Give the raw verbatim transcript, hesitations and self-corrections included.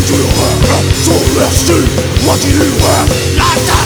tu auras son merci, moi qui aurai la tête.